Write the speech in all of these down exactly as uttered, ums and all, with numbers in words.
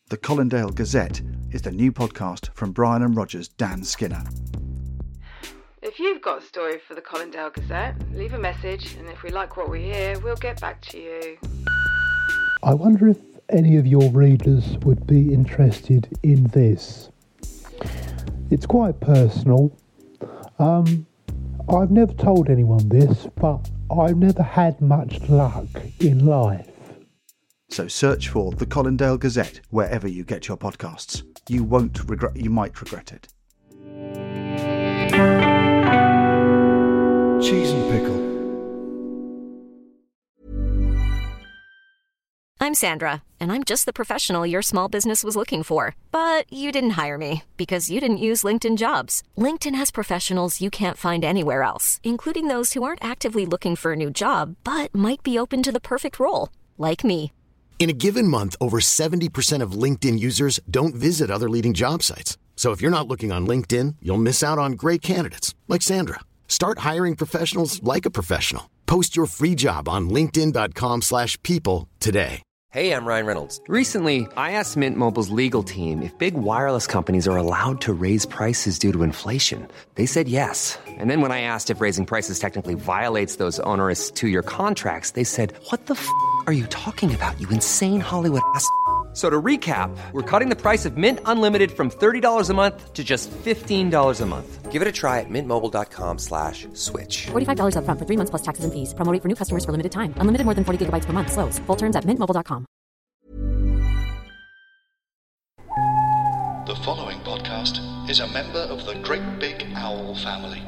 The Colindale Gazette is the new podcast from Brian and Roger's Dan Skinner. If you've got a story for the Colindale Gazette, leave a message, and if we like what we hear, we'll get back to you. I wonder if any of your readers would be interested in this. It's quite personal. Um, I've never told anyone this, but I've never had much luck in life. So search for The Colindale Gazette wherever you get your podcasts. You won't regret, you might regret it. Cheese and pickle. I'm Sandra, and I'm just the professional your small business was looking for. But you didn't hire me because you didn't use LinkedIn Jobs. LinkedIn has professionals you can't find anywhere else, including those who aren't actively looking for a new job, but might be open to the perfect role, like me. In a given month, over seventy percent of LinkedIn users don't visit other leading job sites. So if you're not looking on LinkedIn, you'll miss out on great candidates like Sandra. Start hiring professionals like a professional. Post your free job on linkedin.com slash people today. Hey, I'm Ryan Reynolds. Recently, I asked Mint Mobile's legal team if big wireless companies are allowed to raise prices due to inflation. They said yes. And then when I asked if raising prices technically violates those onerous two-year contracts, they said, what the f*** are you talking about, you insane Hollywood ass f- So to recap, we're cutting the price of Mint Unlimited from thirty dollars a month to just fifteen dollars a month. Give it a try at mintmobile.com slash switch. forty-five dollars up front for three months plus taxes and fees. Promo rate for new customers for limited time. Unlimited more than forty gigabytes per month. Slows full terms at mint mobile dot com. The following podcast is a member of the Great Big Owl family.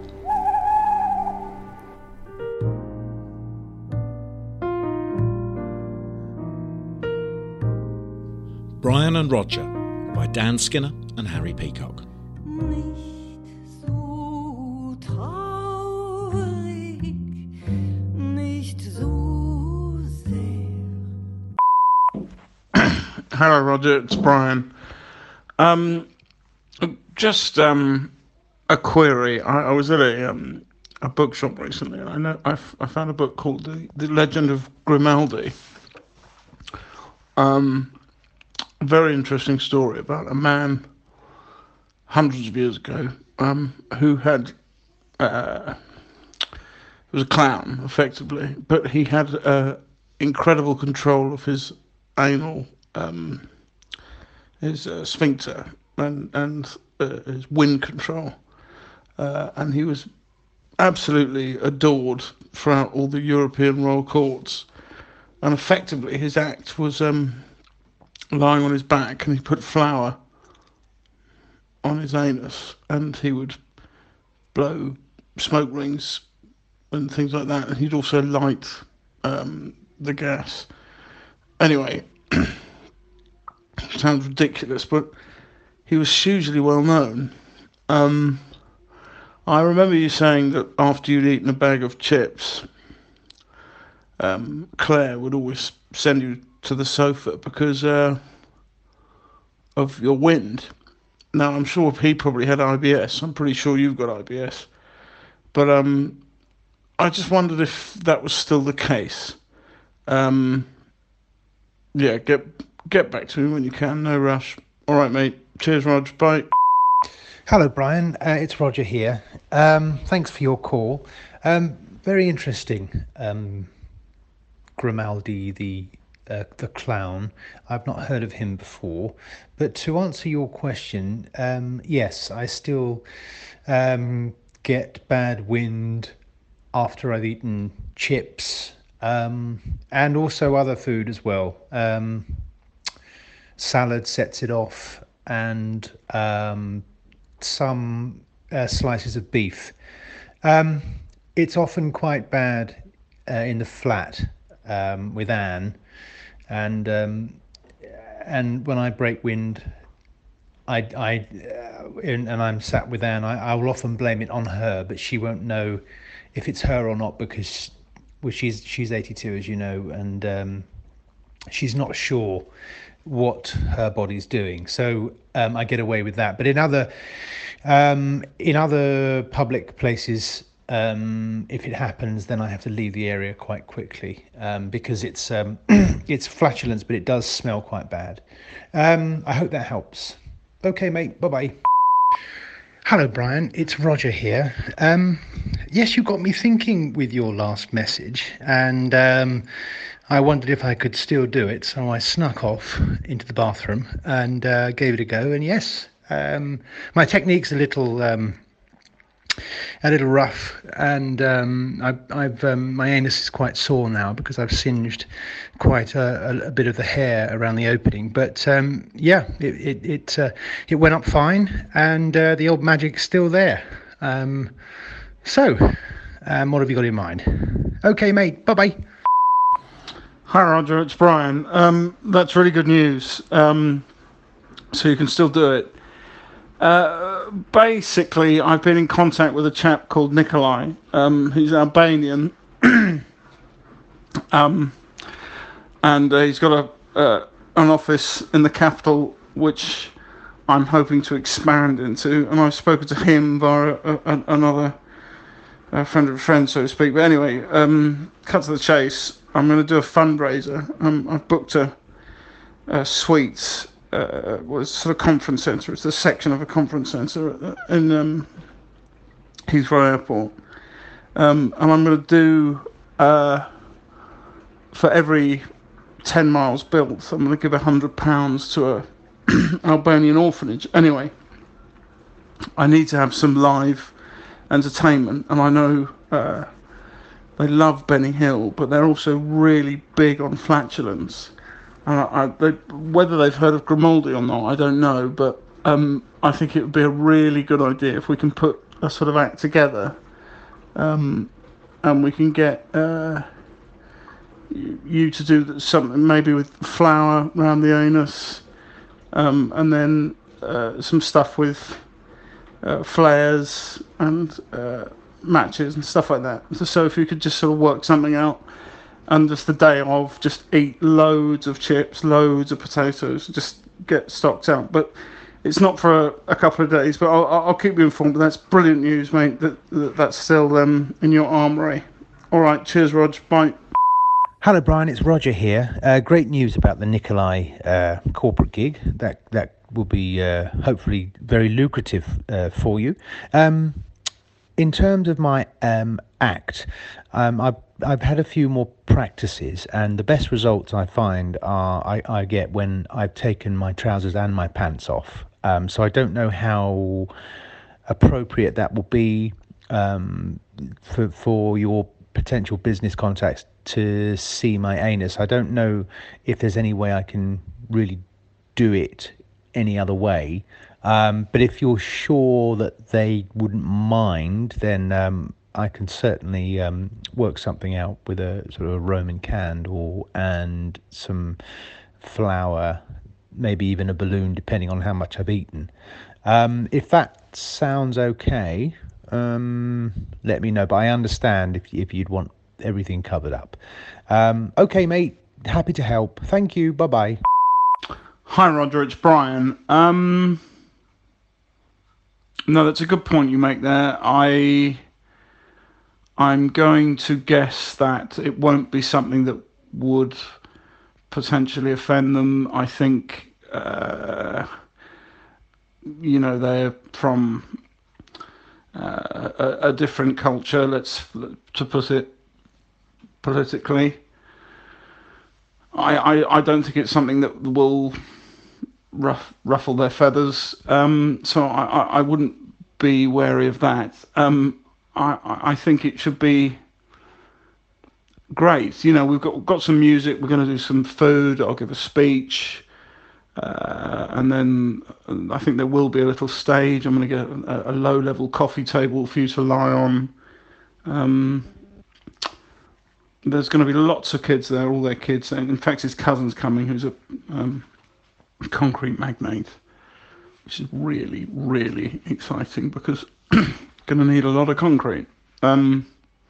Brian and Roger by Dan Skinner and Harry Peacock. Hello, Roger. It's Brian. Um, just um, a query. I, I was at a um, a bookshop recently, and I know I, f- I found a book called The, the Legend of Grimaldi. Um. Very interesting story about a man hundreds of years ago um, who had uh, was a clown effectively, but he had uh, incredible control of his anal, um, his uh, sphincter, and and uh, his wind control, uh, and he was absolutely adored throughout all the European royal courts, and effectively his act was. Um, lying on his back, and he put flour on his anus, and he would blow smoke rings and things like that, and he'd also light um, the gas. Anyway, sounds ridiculous, but he was hugely well known. Um, I remember you saying that after you'd eaten a bag of chips, um, Claire would always send you to the sofa because uh, of your wind. Now, I'm sure he probably had I B S. I'm pretty sure you've got I B S. But um, I just wondered if that was still the case. Um, yeah, get get back to me when you can. No rush. All right, mate. Cheers, Rog. Bye. Hello, Brian. Uh, it's Roger here. Um, thanks for your call. Um, very interesting. Um, Grimaldi, the Uh, the clown. I've not heard of him before, but to answer your question, um, yes, I still um, get bad wind after I've eaten chips um, and also other food as well. Um, salad sets it off, and um, some uh, slices of beef. Um, it's often quite bad uh, in the flat um, with Anne. And um, and when I break wind, I I uh, and, and I'm sat with Anne, I, I will often blame it on her, but she won't know if it's her or not because well, she's she's eighty-two, as you know, and um, she's not sure what her body's doing. So um, I get away with that. But in other um, in other public places, Um, if it happens, then I have to leave the area quite quickly um, because it's um, it's flatulence, but it does smell quite bad. Um, I hope that helps. Okay, mate. Bye bye. Hello, Brian. It's Roger here. Um, yes, you got me thinking with your last message, and um, I wondered if I could still do it. So I snuck off into the bathroom and uh, gave it a go. And yes, um, my technique's a little. Um, A little rough, and um, I, I've um, my anus is quite sore now because I've singed quite a, a, a bit of the hair around the opening. But um, yeah, it it it, uh, it went up fine, and uh, the old magic's still there. Um, so, um, what have you got in mind? Okay, mate. Bye bye. Hi, Roger. It's Brian. Um, that's really good news. Um, so you can still do it. Uh, basically, I've been in contact with a chap called Nikolai, um, who's Albanian, um, and uh, he's got a uh, an office in the capital, which I'm hoping to expand into. And I've spoken to him via a, a, another a friend of a friend, so to speak. But anyway, um, cut to the chase. I'm going to do a fundraiser. Um, I've booked a, a suite. Uh, was sort of conference centre. It's a section of a conference centre in um, Heathrow Airport, um, and I'm going to do uh, for every ten miles built, I'm going to give a hundred pounds to a Albanian orphanage. Anyway, I need to have some live entertainment, and I know uh, they love Benny Hill, but they're also really big on flatulence. And I, I, they, whether they've heard of Grimaldi or not, I don't know, but um, I think it would be a really good idea if we can put a sort of act together, um, and we can get uh, you to do something maybe with flour around the anus, um, and then uh, some stuff with uh, flares and uh, matches and stuff like that. So, so if you could just sort of work something out. And just the day of, just eat loads of chips, loads of potatoes, just get stocked out. But it's not for a, a couple of days, but I'll, I'll keep you informed. But that's brilliant news, mate, that, that that's still um, in your armoury. All right, cheers, Rog. Bye. Hello, Brian. It's Roger here. Uh, great news about the Nikolai uh, corporate gig. That that will be uh, hopefully very lucrative uh, for you. Um, in terms of my um, act, um, I've I've had a few more practices, and the best results I find are I, I get when I've taken my trousers and my pants off. Um, so I don't know how appropriate that will be um, for for your potential business contacts to see my anus. I don't know if there's any way I can really do it any other way. Um, but if you're sure that they wouldn't mind, then um, I can certainly um, work something out with a sort of a Roman candle and some flour, maybe even a balloon, depending on how much I've eaten. Um, if that sounds okay, um, let me know. But I understand if if you'd want everything covered up. Um, okay, mate. Happy to help. Thank you. Bye bye. Hi, Roger. It's Brian. Um, no, that's a good point you make there. I. I'm going to guess that it won't be something that would potentially offend them. I think, uh, you know, they're from uh, a, a different culture, let's to put it politically. I, I, I don't think it's something that will ruff, ruffle their feathers, um, so I, I, I wouldn't be wary of that. Um, I, I think it should be great. You know, we've got got some music. We're going to do some food. I'll give a speech, uh, and then I think there will be a little stage. I'm going to get a, a low-level coffee table for you to lie on. Um, there's going to be lots of kids there. All their kids. And in fact, his cousin's coming, who's a um, concrete magnate, which is really, really exciting because. Going to need a lot of concrete. Um,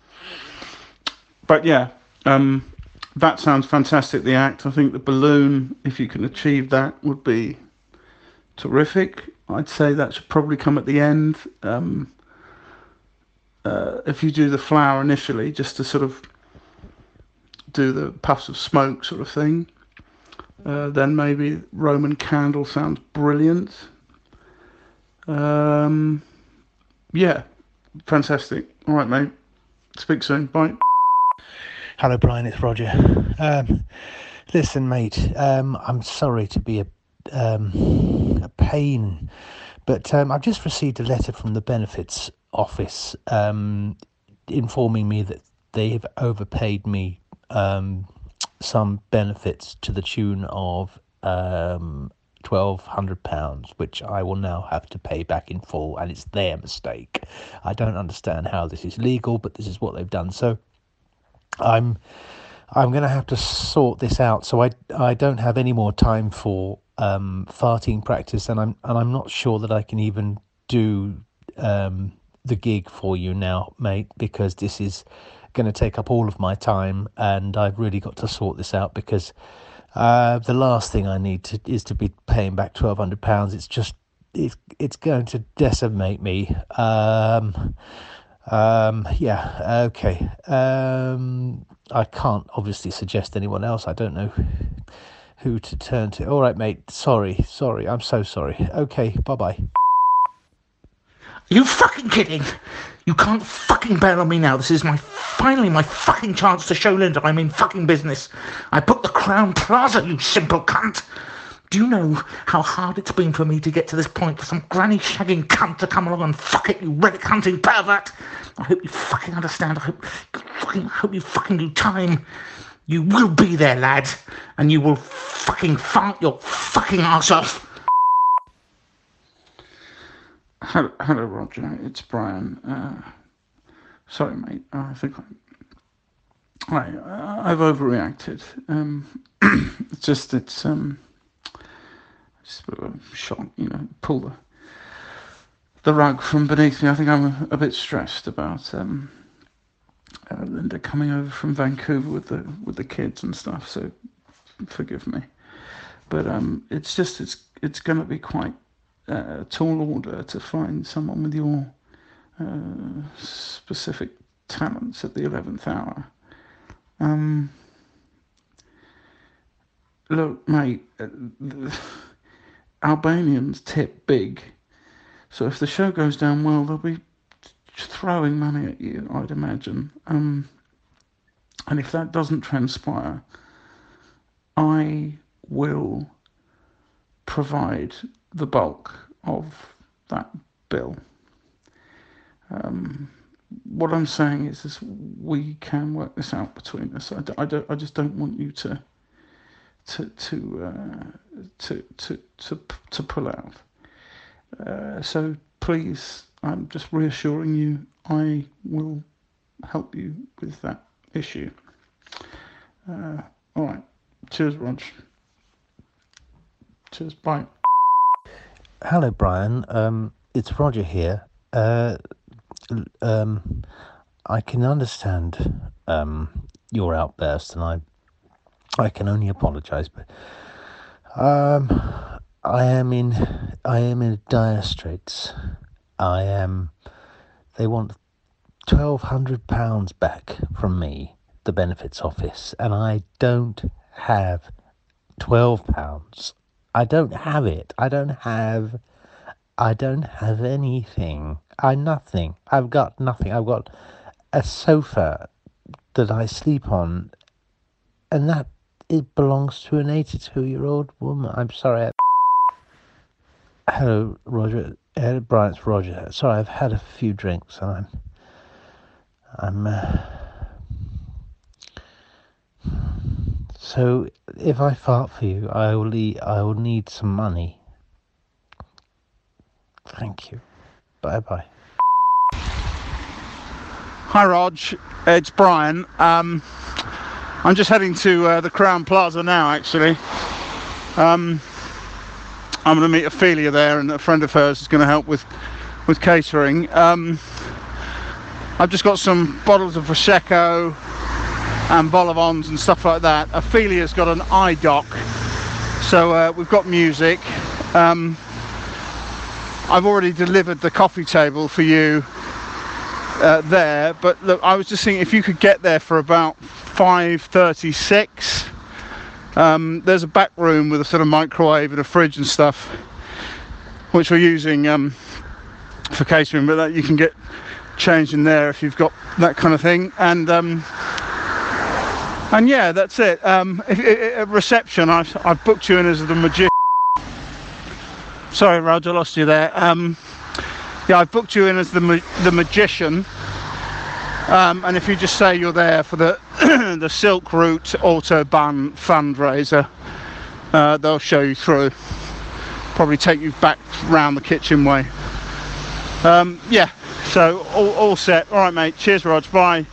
but yeah, um, that sounds fantastic, the act. I think the balloon, if you can achieve that, would be terrific. I'd say that should probably come at the end. Um, uh, if you do the flower initially, just to sort of do the puffs of smoke sort of thing, uh, then maybe Roman candle sounds brilliant. Um, yeah, fantastic. All right, mate. Speak soon. Bye. Hello, Brian. It's Roger. Um, listen, mate. Um, I'm sorry to be a um, a pain, but um, I've just received a letter from the benefits office um, informing me that they've overpaid me um, some benefits to the tune of um, twelve hundred pounds, which I will now have to pay back in full, and it's their mistake. I don't understand how this is legal, but this is what they've done. So I'm I'm going to have to sort this out. So I I don't have any more time for um, farting practice, and I'm and I'm not sure that I can even do um, the gig for you now, mate, because this is going to take up all of my time, and I've really got to sort this out because Uh, the last thing I need to is to be paying back twelve hundred pounds. It's just it's it's going to decimate me. Um, um, yeah, okay. Um, I can't obviously suggest anyone else. I don't know who to turn to. All right, mate. Sorry, sorry. I'm so sorry. Okay, bye bye. Are you fucking kidding? You can't fucking bail on me now. This is my finally my fucking chance to show Linda I'm in fucking business. I booked the Crown Plaza, you simple cunt. Do you know how hard it's been for me to get to this point for some granny shagging cunt to come along and fuck it, you relic hunting pervert? I hope you fucking understand. I hope, fucking, I hope you fucking do time. You will be there, lad, and you will fucking fart your fucking arse off. Hello, hello, Roger. It's Brian. Uh, sorry, mate. I think I, I, I've overreacted. Um, it's just it's um, just a shock. You know, pull the the rug from beneath me. I think I'm a, a bit stressed about um, uh, Linda coming over from Vancouver with the with the kids and stuff. So forgive me, but um, it's just it's it's going to be quite. Uh, tall order to find someone with your uh, specific talents at the eleventh hour. Um, look, mate, uh, Albanians tip big, so if the show goes down well, they'll be throwing money at you, I'd imagine. Um, and if that doesn't transpire, I will provide the bulk of that bill. Um, what I'm saying is, is we can work this out between us. I, d- I don't. I just don't want you to to to uh, to, to to to pull out. Uh, so please, I'm just reassuring you, I will help you with that issue. Uh, all right. Cheers, Rog. Cheers. Bye. Hello, Brian. Um, it's Roger here. Uh, um, I can understand um, your outburst, and I, I can only apologise. But um, I am in, I am in dire straits. I am. They want twelve hundred pounds back from me, the benefits office, and I don't have twelve pounds. I don't have it. I don't have, I don't have anything. I nothing. I've got nothing. I've got a sofa that I sleep on, and that it belongs to an eighty-two-year-old woman. I'm sorry. I... Hello, Roger. Hello, Brian. It's Roger. Sorry, I've had a few drinks, and I'm, I'm. Uh... So if I fart for you, I will eat, I will need some money. Thank you. Bye bye. Hi, Rog. It's Brian. Um, I'm just heading to uh, the Crown Plaza now, actually. Um, I'm going to meet Ophelia there, and a friend of hers is going to help with with catering. Um, I've just got some bottles of Prosecco and Bolivons and stuff like that. Ophelia's got an eye doc, so uh, we've got music. Um, I've already delivered the coffee table for you uh, there. But look, I was just thinking if you could get there for about five thirty-six. Um, there's a back room with a sort of microwave and a fridge and stuff, which we're using um, for catering, but that you can get changed in there if you've got that kind of thing. And um, and yeah, that's it. Um, if, if, at reception, I've, I've booked you in as the magician. Sorry, Rog, I lost you there. Um, yeah, I've booked you in as the ma- the magician. Um, and if you just say you're there for the the Silk Route Autobahn fundraiser, uh, they'll show you through. Probably take you back round the kitchen way. Um, yeah, so all, all set. All right, mate. Cheers, Rog. Bye.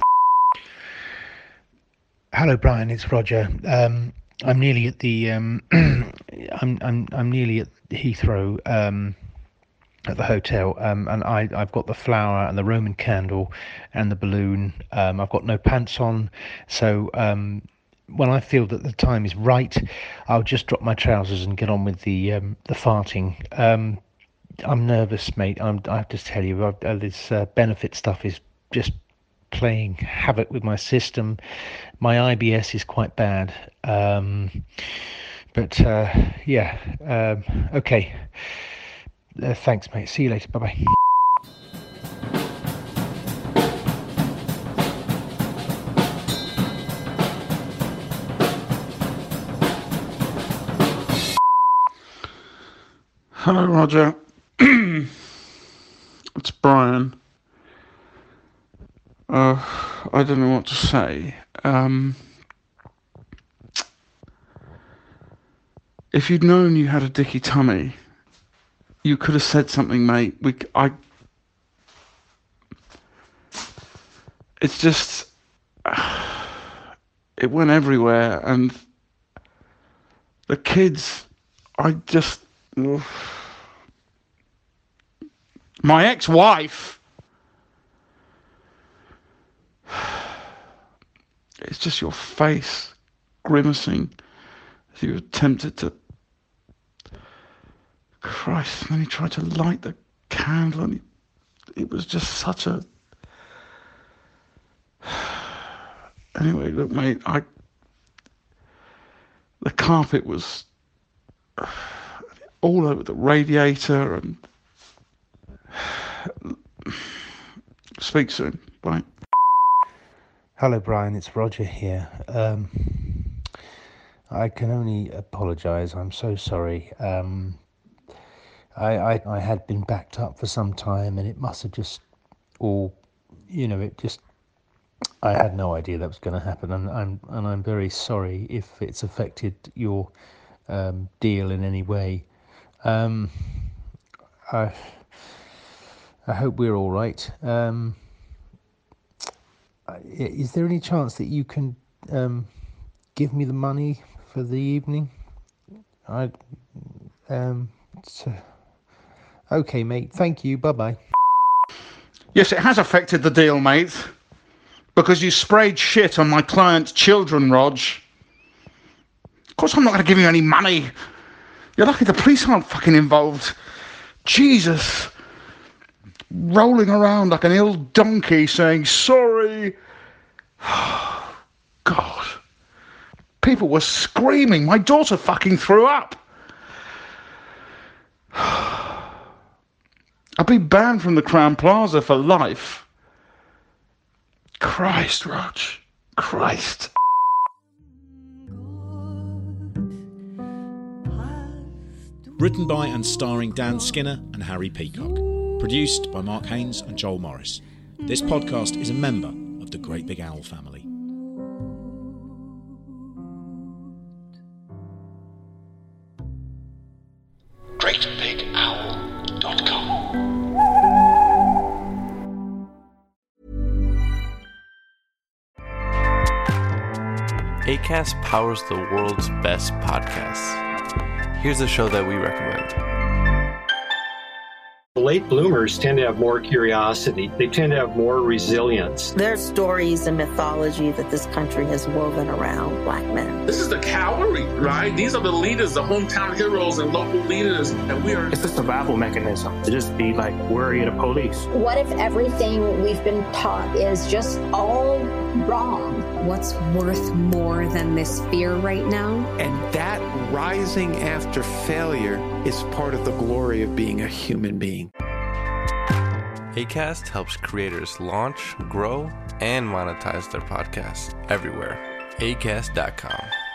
Hello, Brian. It's Roger. Um, I'm nearly at the. Um, I'm I'm I'm nearly at Heathrow. Um, at the hotel, um, and I, I've got the flower and the Roman candle and the balloon. Um, I've got no pants on, so um, when I feel that the time is right, I'll just drop my trousers and get on with the um, the farting. Um, I'm nervous, mate. I'm, I have to tell you, I've, uh, this uh, benefit stuff is just playing havoc with my system. My I B S is quite bad, um, but uh, yeah, um, okay. Uh, thanks, mate. See you later. Bye-bye. Hello, Roger. It's Brian. Uh, I don't know what to say. Um, if you'd known you had a dicky tummy, you could have said something, mate. We, I. It's just, uh, it went everywhere, and the kids, I just, ugh. My ex-wife, it's just your face grimacing as you attempted to. Christ, and then he tried to light the candle, and he, it was just such a... Anyway, look, mate, I... The carpet was all over the radiator, and... Speak soon. Bye. Hello, Brian. It's Roger here. Um, I can only apologise. I'm so sorry. Um... I, I, I had been backed up for some time, and it must have just all, you know, it just, I had no idea that was going to happen, and I'm and I'm very sorry if it's affected your um, deal in any way. Um, I I hope we're all right. Um, is there any chance that you can um, give me the money for the evening? I um. So, okay, mate. Thank you. Bye-bye. Yes, it has affected the deal, mate. Because you sprayed shit on my client's children, Rog. Of course I'm not going to give you any money. You're lucky the police aren't fucking involved. Jesus. Rolling around like an ill donkey saying, sorry. God. People were screaming. My daughter fucking threw up. I'll be banned from the Crowne Plaza for life. Christ, Rog. Christ. Written by and starring Dan Skinner and Harry Peacock. Produced by Mark Haynes and Joel Morris. This podcast is a member of the Great Big Owl family. great big owl dot com. Acast powers the world's best podcasts. Here's a show that we recommend. Late bloomers tend to have more curiosity. They tend to have more resilience. There's stories and mythology that this country has woven around black men. This is the cavalry, right? These are the leaders, the hometown heroes and local leaders. And we are... It's a survival mechanism to just be like worried of police. What if everything we've been taught is just all wrong? What's worth more than this fear right now? And that rising after failure is part of the glory of being a human being. Acast helps creators launch, grow, and monetize their podcasts everywhere. acast dot com.